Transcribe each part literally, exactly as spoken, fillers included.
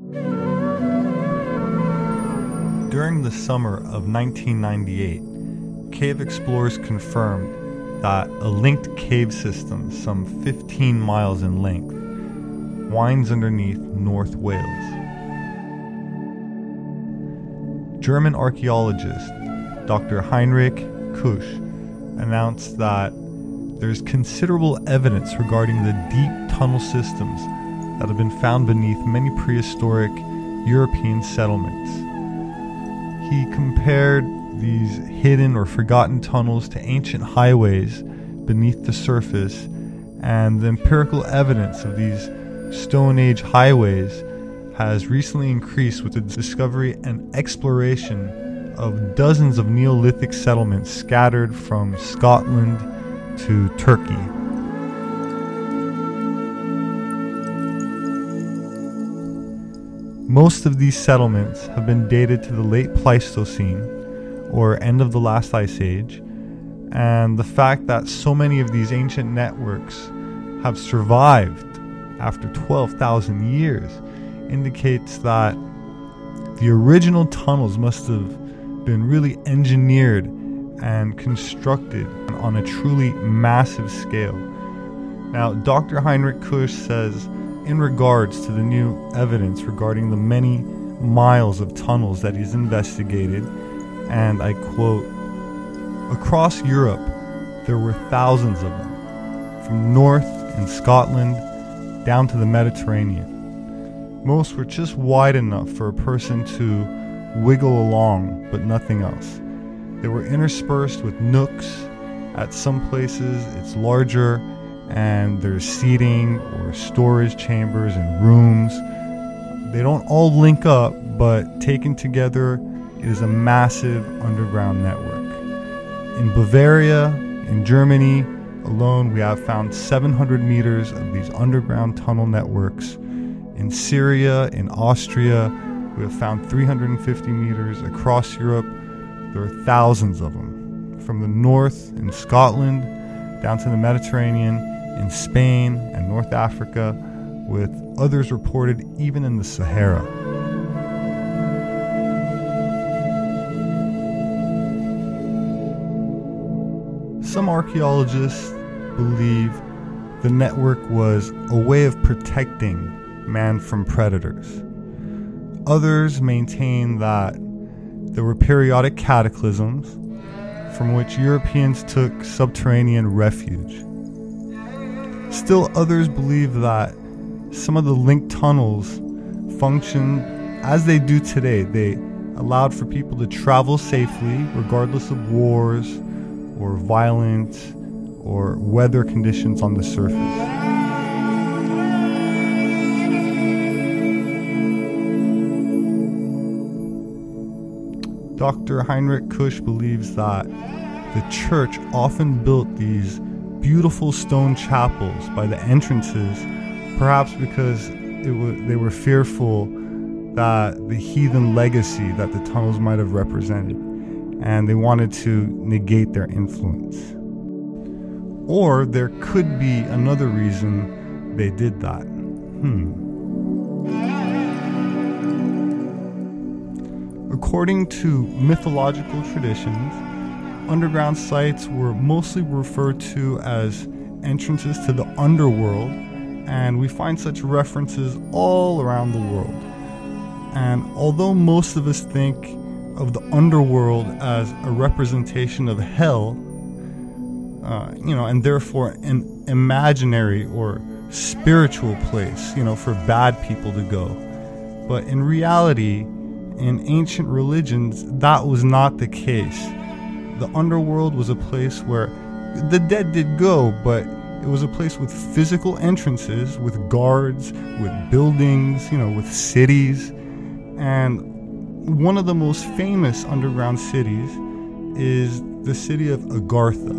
During the summer of nineteen ninety-eight, cave explorers confirmed that a linked cave system some fifteen miles in length winds underneath North Wales. German archaeologist Doctor Heinrich Kusch announced that there's considerable evidence regarding the deep tunnel systems that have been found beneath many prehistoric European settlements. He compared these hidden or forgotten tunnels to ancient highways beneath the surface, and the empirical evidence of these Stone Age highways has recently increased with the discovery and exploration of dozens of Neolithic settlements scattered from Scotland to Turkey. Most of these settlements have been dated to the late Pleistocene, or end of the last ice age, and the fact that so many of these ancient networks have survived after twelve thousand years indicates that the original tunnels must have been really engineered and constructed on a truly massive scale. Now, Doctor Heinrich Kusch says, in regards to the new evidence regarding the many miles of tunnels that he's investigated, and I quote, "Across Europe, there were thousands of them, from north in Scotland down to the Mediterranean. Most were just wide enough for a person to wiggle along, but nothing else. They were interspersed with nooks. At some places, it's larger, and there's seating or storage chambers and rooms. They don't all link up, but taken together, it is a massive underground network. In Bavaria, in Germany alone, we have found seven hundred meters of these underground tunnel networks. In Syria, in Austria, we have found three hundred fifty meters. Across Europe, there are thousands of them. From the north in Scotland down to the Mediterranean, in Spain and North Africa, with others reported even in the Sahara. Some archaeologists believe the network was a way of protecting man from predators. Others maintain that there were periodic cataclysms from which Europeans took subterranean refuge. Still, others believe that some of the linked tunnels functioned as they do today. They allowed for people to travel safely regardless of wars or violent or weather conditions on the surface. Doctor Heinrich Kusch believes that the church often built these beautiful stone chapels by the entrances, perhaps because it was, they were fearful that the heathen legacy that the tunnels might have represented, and they wanted to negate their influence. Or there could be another reason they did that. Hmm. According to mythological traditions, underground sites were mostly referred to as entrances to the underworld, and we find such references all around the world. And although most of us think of the underworld as a representation of hell, uh, you know, and therefore an imaginary or spiritual place, you know, for bad people to go. But in reality, in ancient religions, that was not the case. The underworld was a place where the dead did go, but it was a place with physical entrances, with guards, with buildings, you know, with cities. And one of the most famous underground cities is the city of Agartha.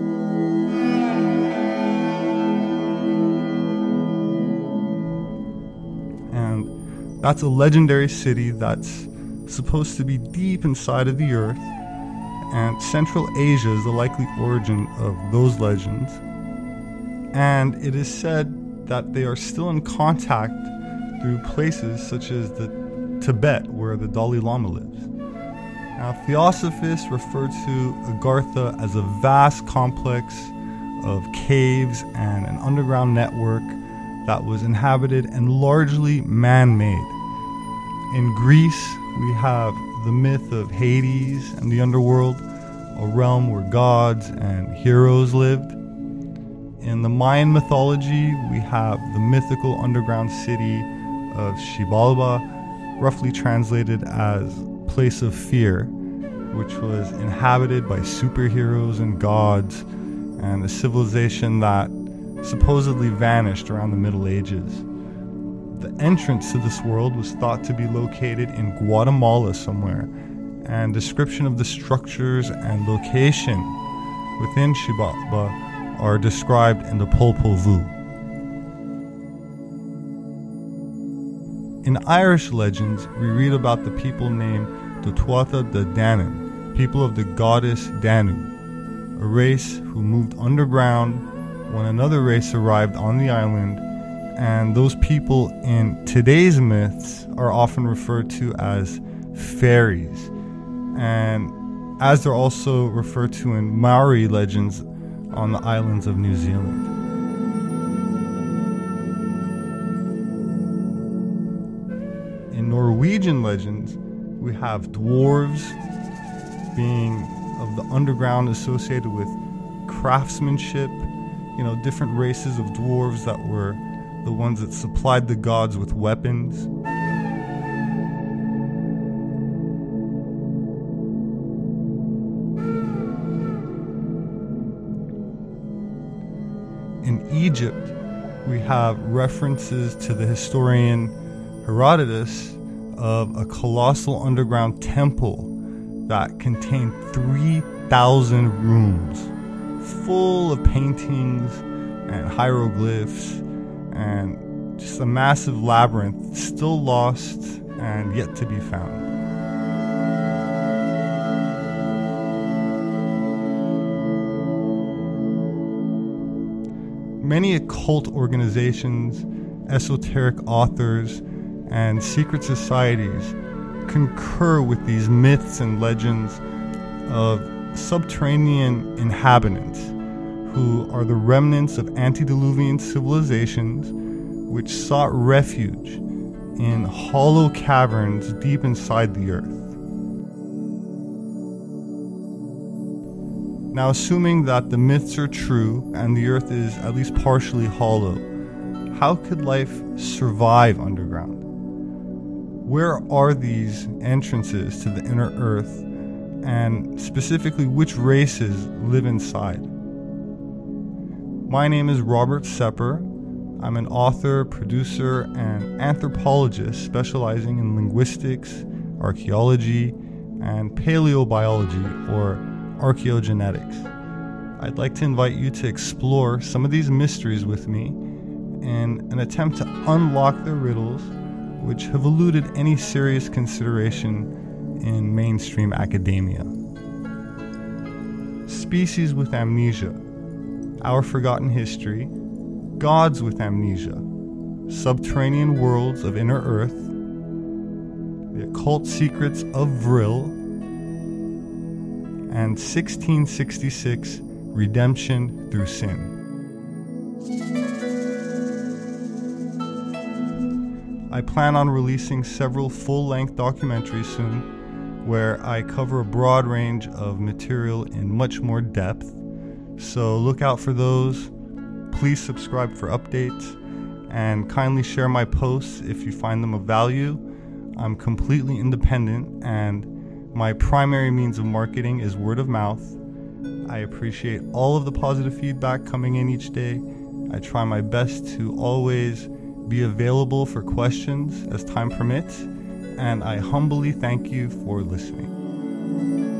And that's a legendary city that's supposed to be deep inside of the earth, and Central Asia is the likely origin of those legends. And it is said that they are still in contact through places such as the Tibet, where the Dalai Lama lives. Now, Theosophists refer to Agartha as a vast complex of caves and an underground network that was inhabited and largely man-made. In Greece, we have the myth of Hades and the underworld, a realm where gods and heroes lived. In the Mayan mythology, we have the mythical underground city of Xibalba, roughly translated as place of fear, which was inhabited by superheroes and gods, and a civilization that supposedly vanished around the Middle Ages. The entrance to this world was thought to be located in Guatemala somewhere, and description of the structures and location within Xibalba are described in the Popol Vuh. In Irish legends, we read about the people named the Tuatha De Danann, people of the goddess Danu, a race who moved underground when another race arrived on the island, and those people in today's myths are often referred to as fairies, and as they're also referred to in Maori legends on the islands of New Zealand. In Norwegian legends, we have dwarves being of the underground associated with craftsmanship, you know, different races of dwarves that were the ones that supplied the gods with weapons. In Egypt, we have references to the historian Herodotus of a colossal underground temple that contained three thousand rooms full of paintings and hieroglyphs and just a massive labyrinth still lost and yet to be found. Many occult organizations, esoteric authors, and secret societies concur with these myths and legends of subterranean inhabitants who are the remnants of antediluvian civilizations which sought refuge in hollow caverns deep inside the earth. Now, assuming that the myths are true and the earth is at least partially hollow, how could life survive underground? Where are these entrances to the inner earth, and specifically which races live inside? My name is Robert Sepper. I'm an author, producer, and anthropologist specializing in linguistics, archaeology, and paleobiology, or archaeogenetics. I'd like to invite you to explore some of these mysteries with me in an attempt to unlock their riddles which have eluded any serious consideration in mainstream academia. Species with Amnesia, Our Forgotten History, Gods with Amnesia, Subterranean Worlds of Inner Earth, The Occult Secrets of Vril, and sixteen sixty-six Redemption Through Sin. I plan on releasing several full-length documentaries soon where I cover a broad range of material in much more depth, so look out for those. Please subscribe for updates and kindly share my posts if you find them of value. I'm completely independent and my primary means of marketing is word of mouth. I appreciate all of the positive feedback coming in each day. I try my best to always be available for questions as time permits, and I humbly thank you for listening.